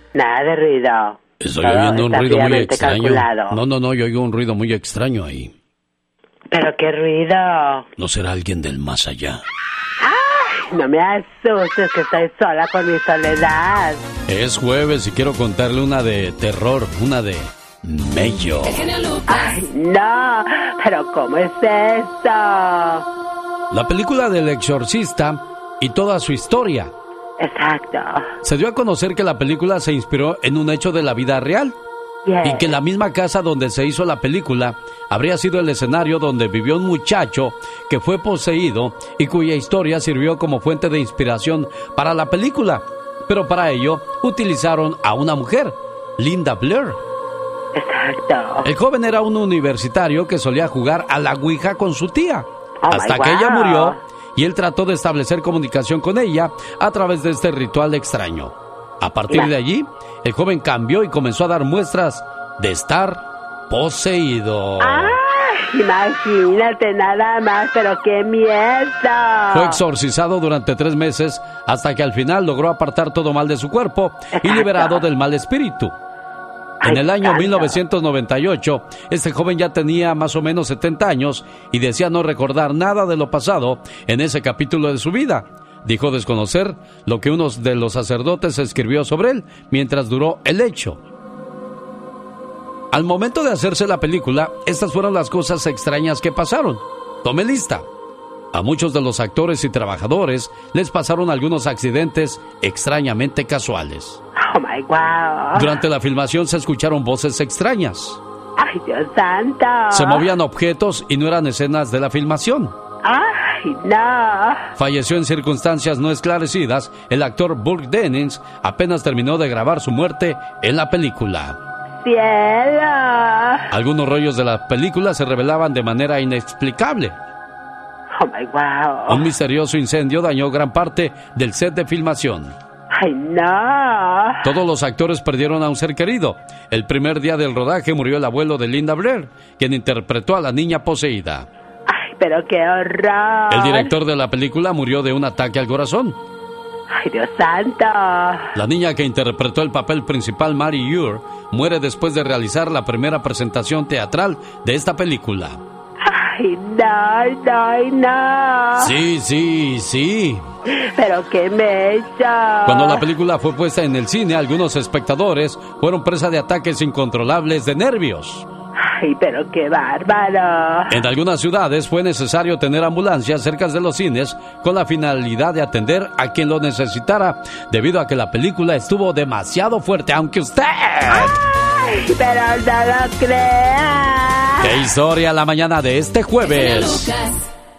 Nada de ruido. Estoy oyendo un ruido muy extraño. Calculado. No, yo oigo un ruido muy extraño ahí. ¿Pero qué ruido? ¿No será alguien del más allá? ¡Ay! No me asustes, que estoy sola con mi soledad. Es jueves y quiero contarle una de terror, una de Mello. ¡Ay, no! ¿Pero cómo es esto? La película del exorcista y toda su historia. Exacto. Se dio a conocer que la película se inspiró en un hecho de la vida real. Yes. Y que la misma casa donde se hizo la película habría sido el escenario donde vivió un muchacho que fue poseído y cuya historia sirvió como fuente de inspiración para la película. Pero para ello utilizaron a una mujer, Linda Blair. Exacto. El joven era un universitario que solía jugar a la ouija con su tía. Hasta que wow. ella murió y él trató de establecer comunicación con ella a través de este ritual extraño. A partir de allí, el joven cambió y comenzó a dar muestras de estar poseído. ¡Ay! Imagínate nada más, pero qué miedo. Fue exorcizado durante 3 meses hasta que al final logró apartar todo mal de su cuerpo y liberado del mal espíritu. En el año 1998, este joven ya tenía más o menos 70 años y decía no recordar nada de lo pasado en ese capítulo de su vida. Dijo desconocer lo que uno de los sacerdotes escribió sobre él mientras duró el hecho. Al momento de hacerse la película, estas fueron las cosas extrañas que pasaron. Tome lista. A muchos de los actores y trabajadores les pasaron algunos accidentes extrañamente casuales. Oh my wow. Durante la filmación se escucharon voces extrañas. Ay, Dios santo. Se movían objetos y no eran escenas de la filmación. ¡Ay, no! Falleció en circunstancias no esclarecidas el actor Burke Dennings apenas terminó de grabar su muerte en la película. ¡Cielo! Algunos rollos de la película se revelaban de manera inexplicable. ¡Oh, my wow! Un misterioso incendio dañó gran parte del set de filmación. ¡Ay, no! Todos los actores perdieron a un ser querido. El primer día del rodaje murió el abuelo de Linda Blair, quien interpretó a la niña poseída. ¡Pero qué horror! El director de la película murió de un ataque al corazón. ¡Ay, Dios santo! La niña que interpretó el papel principal, Mary Ure, muere después de realizar la primera presentación teatral de esta película. ¡Ay, no! Sí. ¡Pero qué mecha! Cuando la película fue puesta en el cine, algunos espectadores fueron presa de ataques incontrolables de nervios. ¡Ay, pero qué bárbaro! En algunas ciudades fue necesario tener ambulancias cerca de los cines con la finalidad de atender a quien lo necesitara, debido a que la película estuvo demasiado fuerte, aunque usted... ¡Ay, pero no lo crea! ¡Qué historia la mañana de este jueves!